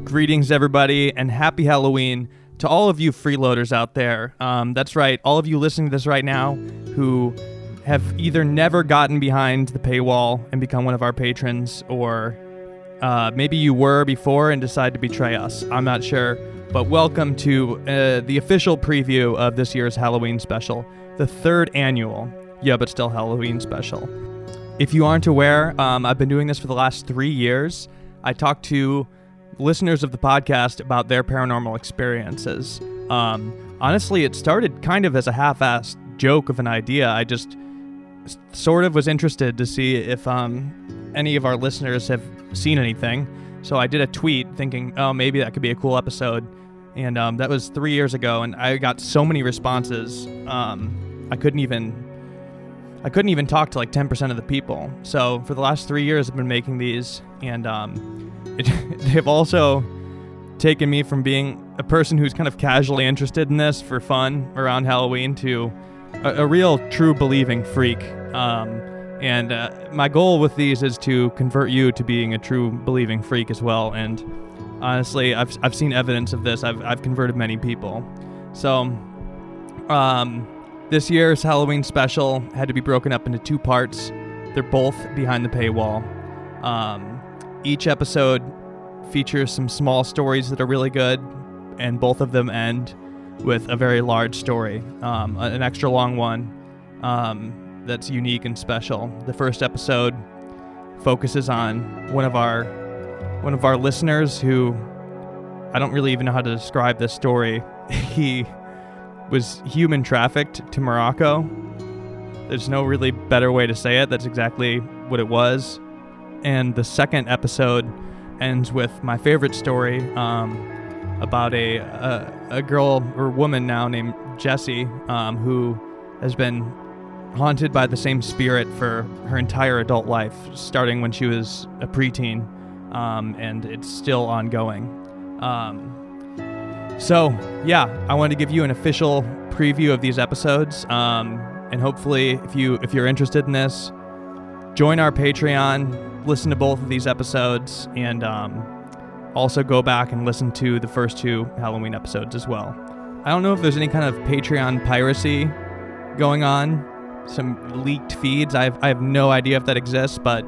Greetings, everybody, and happy Halloween to all of you freeloaders out there. That's right, all of you listening to this right now who have either never gotten behind the paywall and become one of our patrons, or maybe you were before and decided to betray us. I'm not sure, but welcome to the official preview of this year's Halloween special, the third annual, but still Halloween special. If you aren't aware, I've been doing this for the last 3 years. I talk to listeners of the podcast about their paranormal experiences. Honestly, it started kind of as a half-assed joke of an idea. I just sort of was interested to see if any of our listeners have seen anything. So I did a tweet thinking, oh, maybe that could be a cool episode. And that was 3 years ago, and I got so many responses. I couldn't even talk to like 10% of the people. So for the last 3 years, I've been making these, and they've also taken me from being a person who's kind of casually interested in this for fun around Halloween to a real true believing freak. And my goal with these is to convert you to being a true believing freak as well. And honestly, I've seen evidence of this. I've converted many people. So this year's Halloween special had to be broken up into 2 parts. They're both behind the paywall. Each episode features some small stories that are really good, and both of them end with a very large story, an extra long one that's unique and special. The first episode focuses on one of our listeners who, I don't really even know how to describe this story. He was human trafficked to Morocco. There's no really better way to say it. That's exactly what it was. And the second episode ends with my favorite story about a girl or woman now named Jessie, who has been haunted by the same spirit for her entire adult life, starting when she was a preteen, and it's still ongoing. So yeah, I wanted to give you an official preview of these episodes, and hopefully if you're interested in this, join our Patreon, listen to both of these episodes, and also go back and listen to the first 2 Halloween episodes as well. I don't know if there's any kind of Patreon piracy going on, some leaked feeds. I have no idea if that exists, but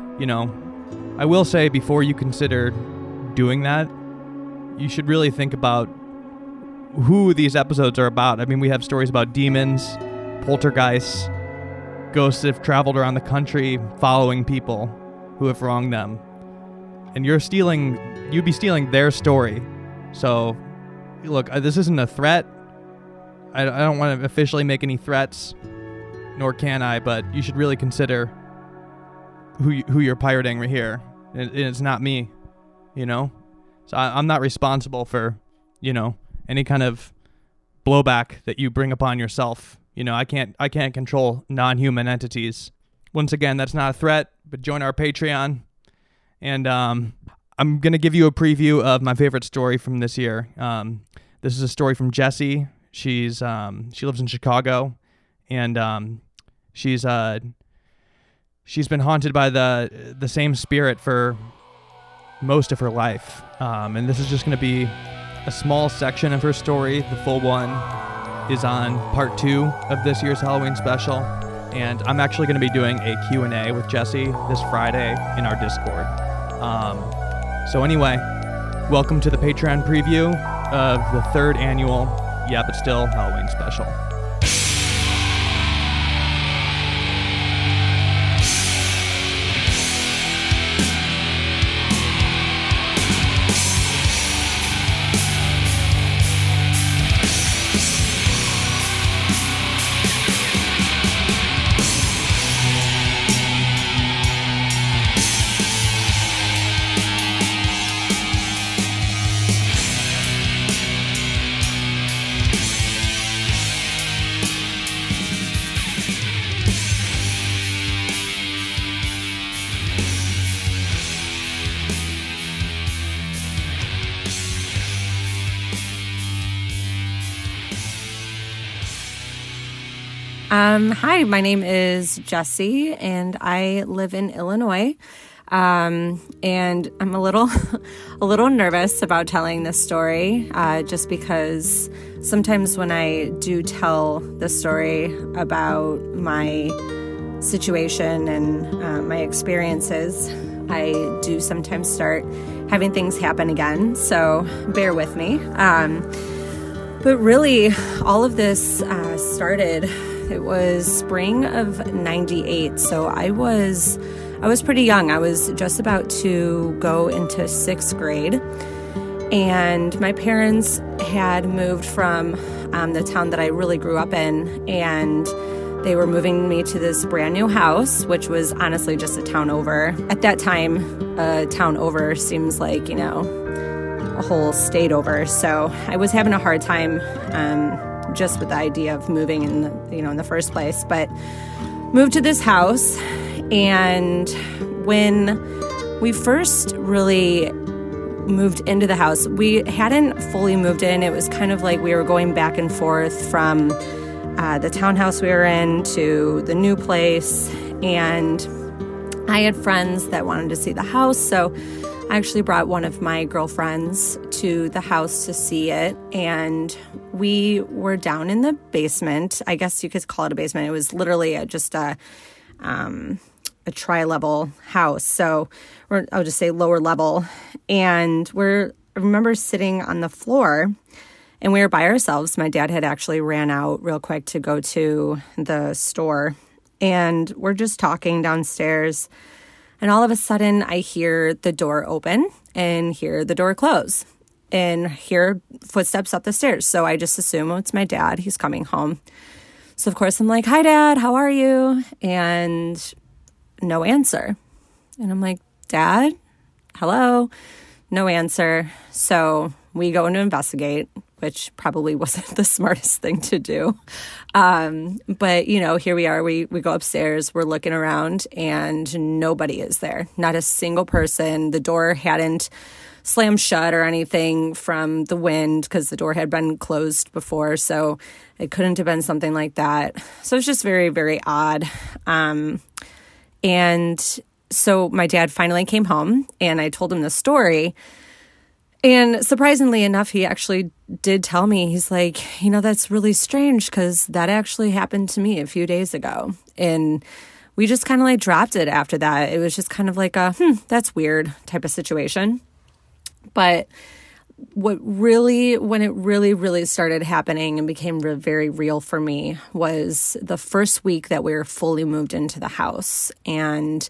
I will say, before you consider doing that, you should really think about who these episodes are about. I mean, we have stories about demons, poltergeists, ghosts that have traveled around the country following people who have wronged them. And you'd be stealing their story. So, look, this isn't a threat. I don't want to officially make any threats, nor can I, but you should really consider who you're pirating right here. And it's not me, So I'm not responsible for, any kind of blowback that you bring upon yourself. I can't control non-human entities. Once again, that's not a threat, but join our Patreon. And I'm going to give you a preview of my favorite story from this year. This is a story from Jessie. She lives in Chicago, and she's been haunted by the same spirit for most of her life. And this is just going to be a small section of her story. The full one is on part 2 of this year's Halloween special. And I'm actually going to be doing a Q&A with Jessie this Friday in our Discord. So anyway, welcome to the Patreon preview of the 3rd annual But Still Halloween special. Hi, my name is Jessie, and I live in Illinois. And I'm a little nervous about telling this story, just because sometimes when I do tell the story about my situation and my experiences, I do sometimes start having things happen again. So bear with me. But really, all of this started, it was spring of 98. So I was pretty young. I was just about to go into 6th grade. And my parents had moved from the town that I really grew up in. And they were moving me to this brand new house, which was honestly just a town over. At that time, a town over seems like, a whole state over. So I was having a hard time just with the idea of moving in the first place. But moved to this house, and when we first really moved into the house, we hadn't fully moved in. It was kind of like we were going back and forth from the townhouse we were in to the new place. And I had friends that wanted to see the house, so I actually brought one of my girlfriends to the house to see it, and we were down in the basement. I guess you could call it a basement. It was literally just a tri-level house, so I'll just say lower level. And I remember sitting on the floor, and we were by ourselves. My dad had actually ran out real quick to go to the store, and we're just talking downstairs. And all of a sudden, I hear the door open and hear the door close and hear footsteps up the stairs. So I just assume it's my dad. He's coming home. So, of course, I'm like, "Hi, Dad. How are you?" And no answer. And I'm like, "Dad? Hello?" No answer. So we go in to investigate, which probably wasn't the smartest thing to do. But, here we are. We go upstairs. We're looking around, and nobody is there. Not a single person. The door hadn't slammed shut or anything from the wind because the door had been closed before. So it couldn't have been something like that. So it's just very, very odd. And so my dad finally came home, and I told him the story. And surprisingly enough, he actually did tell me, he's like, that's really strange because that actually happened to me a few days ago. And we just kind of like dropped it after that. It was just kind of like a, that's weird type of situation. But when it really started happening and became very real for me was the first week that we were fully moved into the house. And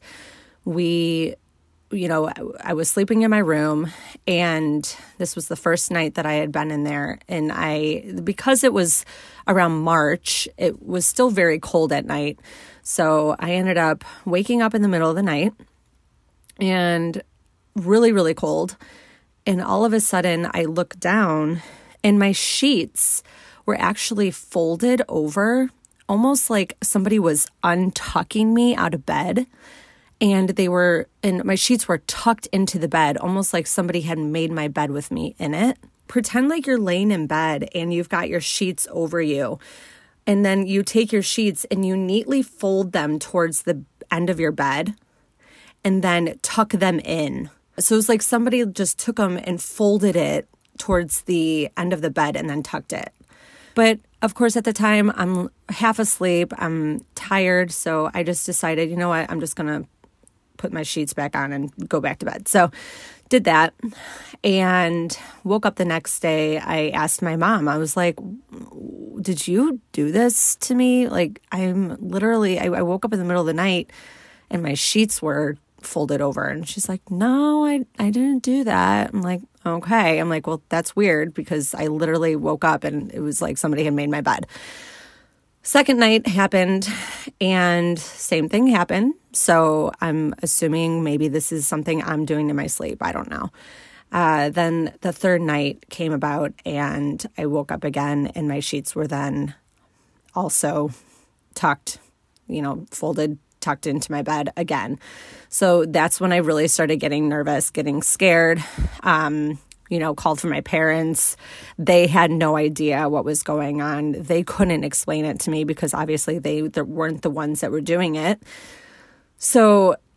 I was sleeping in my room, and this was the first night that I had been in there. And because it was around March, it was still very cold at night. So I ended up waking up in the middle of the night and really, really cold. And all of a sudden I looked down, and my sheets were actually folded over, almost like somebody was untucking me out of bed. And my sheets were tucked into the bed, almost like somebody had made my bed with me in it. Pretend like you're laying in bed and you've got your sheets over you. And then you take your sheets and you neatly fold them towards the end of your bed and then tuck them in. So it's like somebody just took them and folded it towards the end of the bed and then tucked it. But of course, at the time, I'm half asleep. I'm tired. So I just decided, you know what, I'm just going to put my sheets back on and go back to bed. So did that and woke up the next day. I asked my mom, I was like, "Did you do this to me?" Like I woke up in the middle of the night and my sheets were folded over. And she's like, "No, I didn't do that." I'm like, "Okay." I'm like, "Well, that's weird because I literally woke up and it was like somebody had made my bed." Second night happened and same thing happened. So I'm assuming maybe this is something I'm doing to my sleep. I don't know. Then the third night came about and I woke up again and my sheets were then also tucked, folded, tucked into my bed again. So that's when I really started getting nervous, getting scared. Called for my parents. They had no idea what was going on. They couldn't explain it to me because obviously they weren't the ones that were doing it. So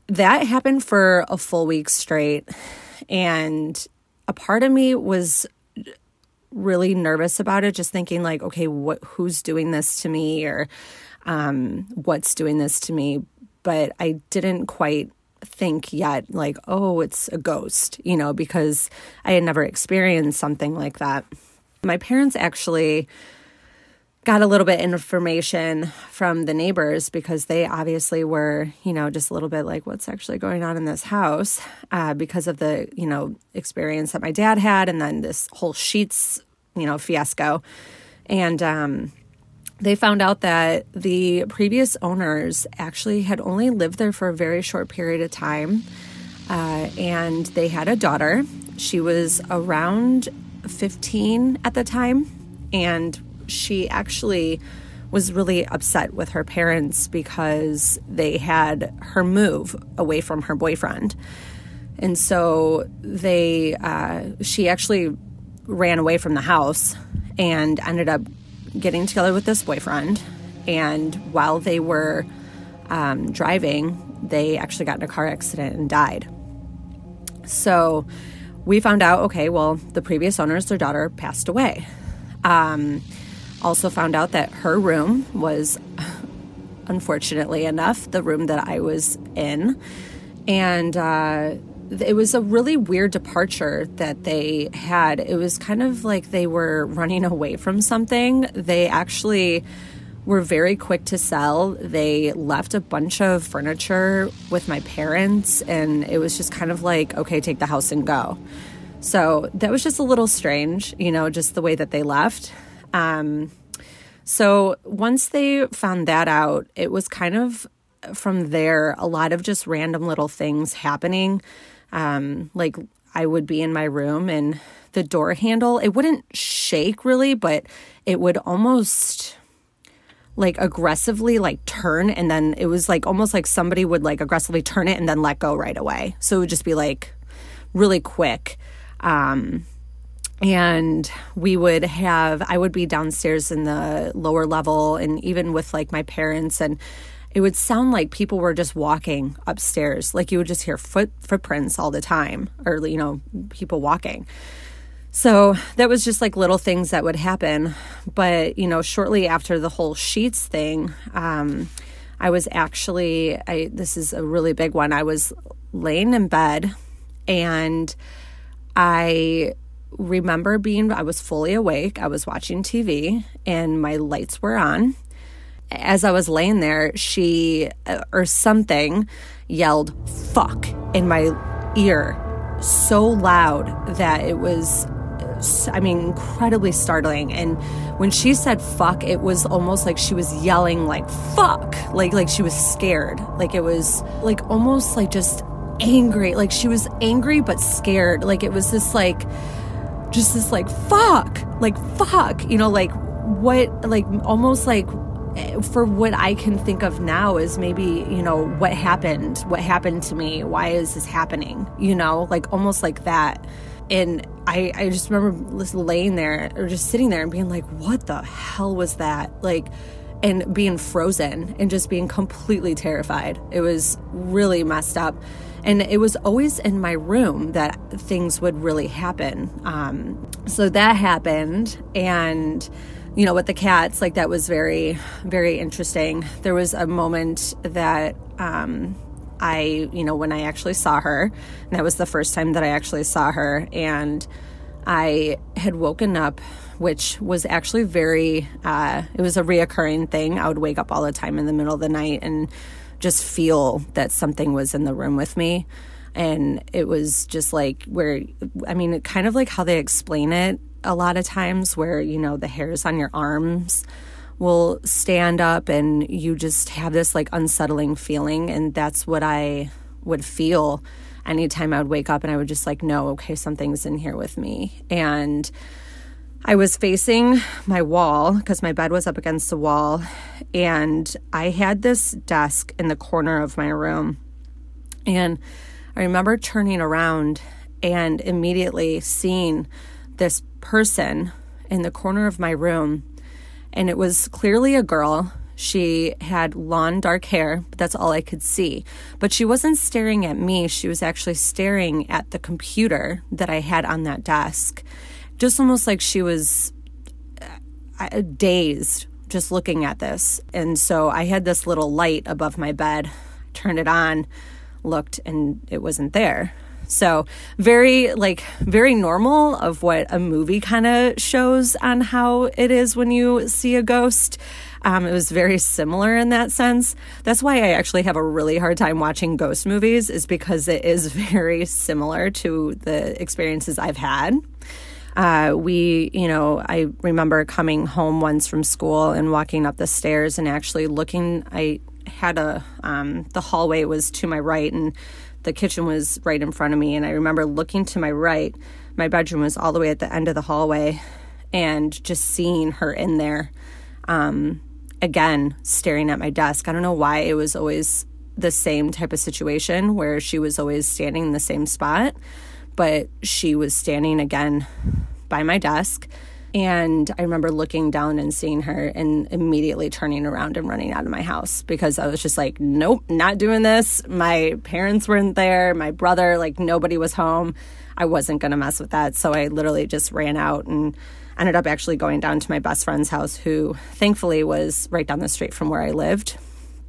that happened for a full week straight. And a part of me was really nervous about it, just thinking like, okay, who's doing this to me, or what's doing this to me? But I didn't quite think yet like, oh, it's a ghost, because I had never experienced something like that. My parents actually got a little bit of information from the neighbors, because they obviously were, just a little bit like, what's actually going on in this house, because of the, experience that my dad had, and then this whole sheets, fiasco. And they found out that the previous owners actually had only lived there for a very short period of time, and they had a daughter. She was around 15 at the time, and she actually was really upset with her parents because they had her move away from her boyfriend. And so she actually ran away from the house and ended up getting together with this boyfriend. And while they were driving, they actually got in a car accident and died. So we found out, okay, well, the previous owners, their daughter passed away. Also found out that her room was, unfortunately enough, the room that I was in. And it was a really weird departure that they had. It was kind of like they were running away from something. They actually were very quick to sell. They left a bunch of furniture with my parents, and it was just kind of like, okay, take the house and go. So that was just a little strange, just the way that they left. So once they found that out, it was kind of from there, a lot of just random little things happening. Like I would be in my room and the door handle, it wouldn't shake really, but it would almost like aggressively like turn. And then it was like almost like somebody would like aggressively turn it and then let go right away. So it would just be like really quick. And I would be downstairs in the lower level, and even with like my parents, and it would sound like people were just walking upstairs. Like you would just hear footprints all the time, or, people walking. So that was just like little things that would happen. But, shortly after the whole sheets thing, I was actually, this is a really big one. I was laying in bed, and I remember I was fully awake. I was watching TV and my lights were on. As I was laying there, she or something yelled "fuck" in my ear so loud that it was, incredibly startling. And when she said "fuck," it was almost like she was yelling like "fuck," like she was scared. Like it was like almost like just angry. Like she was angry but scared. Like it was this like just this like fuck, like what, like almost like, for what I can think of now is maybe, what happened to me, why is this happening, like almost like that. And I just remember laying there or just sitting there and being like, what the hell was that? Like, and being frozen and just being completely terrified. It was really messed up. And it was always in my room that things would really happen. So that happened. And, with the cats, like that was very, very interesting. There was a moment that when I actually saw her, and that was the first time that I actually saw her, and I had woken up, which was actually very, it was a reoccurring thing. I would wake up all the time in the middle of the night and just feel that something was in the room with me. And it was just like kind of like how they explain it a lot of times, where, the hairs on your arms will stand up and you just have this like unsettling feeling. And that's what I would feel anytime I would wake up, and I would just like, no, okay, something's in here with me. And I was facing my wall because my bed was up against the wall, and I had this desk in the corner of my room. And I remember turning around and immediately seeing this person in the corner of my room, and it was clearly a girl. She had long, dark hair, but that's all I could see. But she wasn't staring at me. She was actually staring at the computer that I had on that desk. Just almost like she was dazed just looking at this. And so I had this little light above my bed, turned it on, looked, and it wasn't there. So very normal of what a movie kind of shows on how it is when you see a ghost. It was very similar in that sense. That's why I actually have a really hard time watching ghost movies, is because it is very similar to the experiences I've had. I remember coming home once from school and walking up the stairs and actually looking. I had the hallway was to my right and the kitchen was right in front of me. And I remember looking to my right. My bedroom was all the way at the end of the hallway, and just seeing her in there, again, staring at my desk. I don't know why it was always the same type of situation where she was always standing in the same spot, but she was standing again by my desk. And I remember looking down and seeing her and immediately turning around and running out of my house, because I was just like, nope, not doing this. My parents weren't there. My brother, nobody was home. I wasn't going to mess with that. So I literally just ran out and ended up actually going down to my best friend's house, who thankfully was right down the street from where I lived.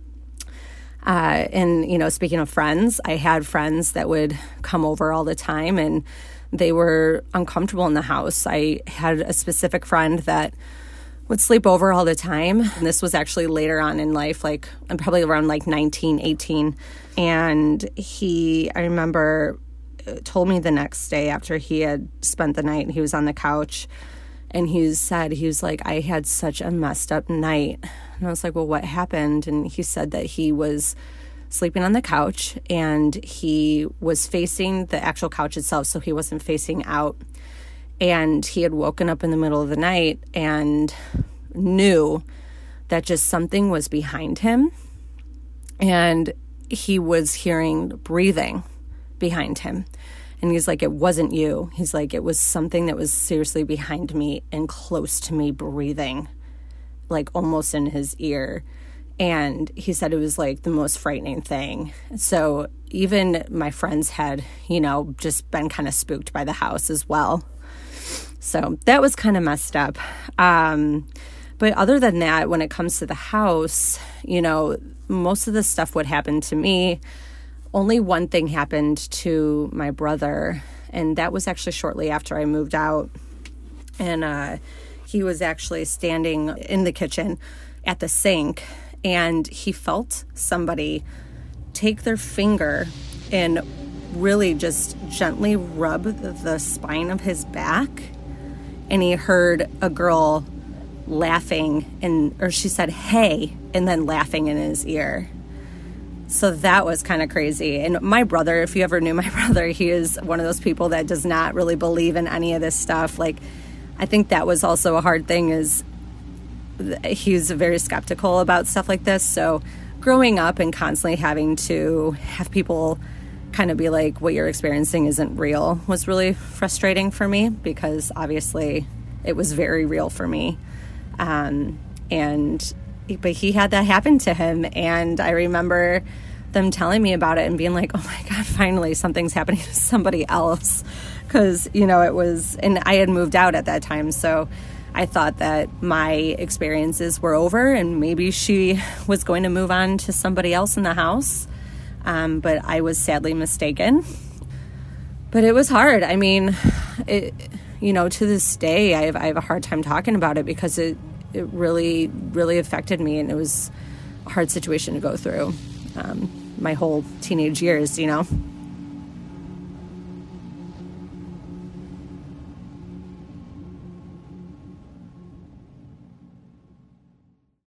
And speaking of friends, I had friends that would come over all the time, and they were uncomfortable in the house. I had a specific friend that would sleep over all the time. And this was actually later on in life, I'm probably around 19, 18. And I remember, told me the next day after he had spent the night, he was on the couch, and he was like, I had such a messed up night. And I was like, well, what happened? And he said that he was sleeping on the couch, and he was facing the actual couch itself, so he wasn't facing out. And he had woken up in the middle of the night and knew that just something was behind him, and he was hearing breathing behind him. And he's like, it wasn't you. He's like, it was something that was seriously behind me and close to me, breathing, almost in his ear. And he said it was the most frightening thing. So even my friends had, just been kind of spooked by the house as well. So that was kind of messed up. But other than that, when it comes to the house, most of the stuff would happen to me. Only one thing happened to my brother, and that was actually shortly after I moved out. And he was actually standing in the kitchen at the sink, and he felt somebody take their finger and really just gently rub the spine of his back. And he heard a girl laughing, or she said, hey, and then laughing in his ear. So that was kind of crazy. And my brother, if you ever knew my brother, he is one of those people that does not really believe in any of this stuff. I think that was also a hard thing, is he's very skeptical about stuff like this. So growing up and constantly having to have people kind of be like, what you're experiencing isn't real, was really frustrating for me, because obviously it was very real for me. But he had that happen to him, and I remember them telling me about it and being like, oh my God, finally something's happening to somebody else. Because, it was, and I had moved out at that time, so I thought that my experiences were over and maybe she was going to move on to somebody else in the house. But I was sadly mistaken. But it was hard. I mean, to this day, I have a hard time talking about it, because it really, really affected me, and it was a hard situation to go through my whole teenage years,